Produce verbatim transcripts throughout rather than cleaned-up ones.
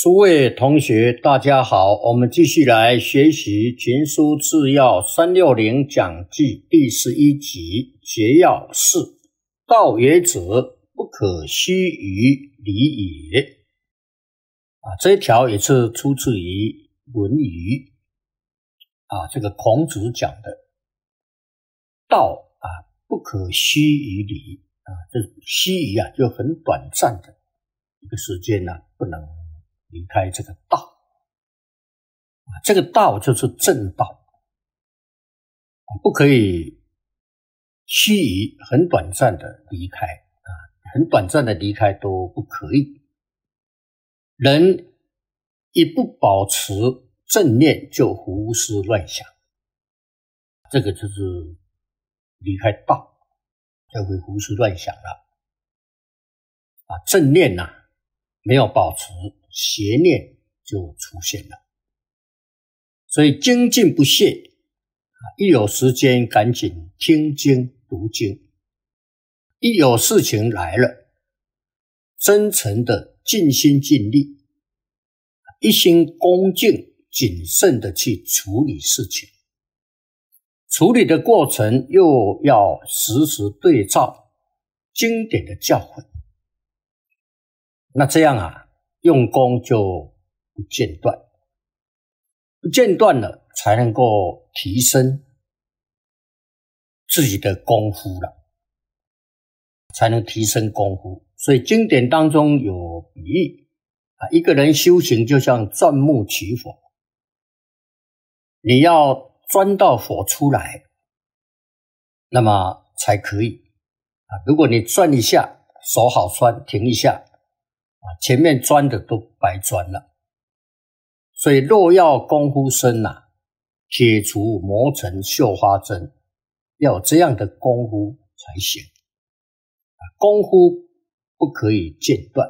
诸位同学大家好，我们继续来学习群书治要三六零讲记第十一集节要四，道也者，不可虚于礼也。啊，这一条也是出自于论语啊，这个孔子讲的道啊，不可虚于礼啊，这虚于啊就很短暂的一个时间呢、啊，不能离开这个道啊，这个道就是正道，不可以虚于很短暂的离开啊，很短暂的离开都不可以。人一不保持正念，就胡思乱想，这个就是离开道，就会胡思乱想了啊。正念呐、啊，没有保持，邪念就出现了。所以精进不懈，一有时间赶紧听经读经，一有事情来了，真诚的尽心尽力，一心恭敬谨慎的去处理事情，处理的过程又要时时对照经典的教诲，那这样啊，用功就不间断，不间断了才能够提升自己的功夫了，才能提升功夫。所以经典当中有比喻啊，一个人修行就像钻木取火，你要钻到火出来，那么才可以啊。如果你钻一下，手好酸，停一下啊，前面钻的都白钻了。所以若要功夫深啊，铁杵磨成绣花针，要有这样的功夫才行啊，功夫不可以间断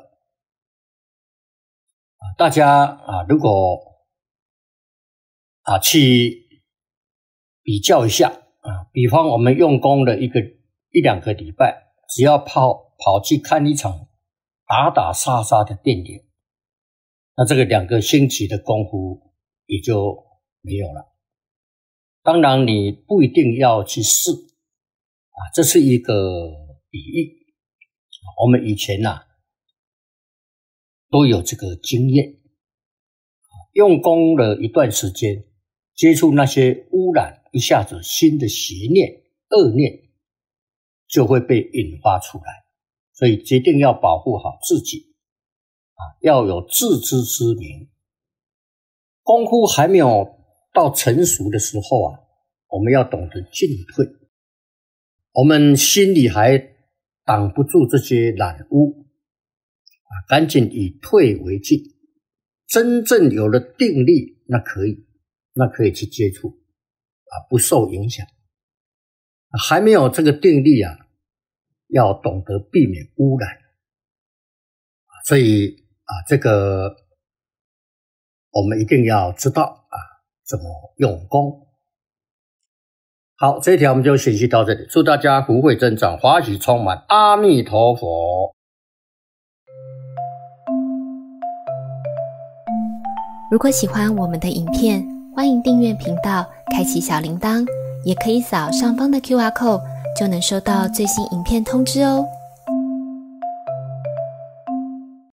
啊。大家啊，如果啊去比较一下啊，比方我们用功了一个一两个礼拜，只要跑跑去看一场打打杀杀的电影，那这个两个星期的功夫也就没有了。当然你不一定要去试啊，这是一个比喻。我们以前啊都有这个经验，用功了一段时间，接触那些污染，一下子新的邪念恶念就会被引发出来，所以决定要保护好自己啊，要有自知之明。功夫还没有到成熟的时候啊，我们要懂得进退，我们心里还挡不住这些染污啊，赶紧以退为进。真正有了定力，那可以，那可以去接触啊，不受影响。还没有这个定力啊，要懂得避免污染。所以啊，这个我们一定要知道啊，怎么用功。好，这一条我们就学习到这里，祝大家福慧增长，法喜充满，阿弥陀佛。 如果喜欢我们的影片，欢迎订阅频道，开启小铃铛，也可以扫上方的 Q R code， 就能收到最新影片通知哦。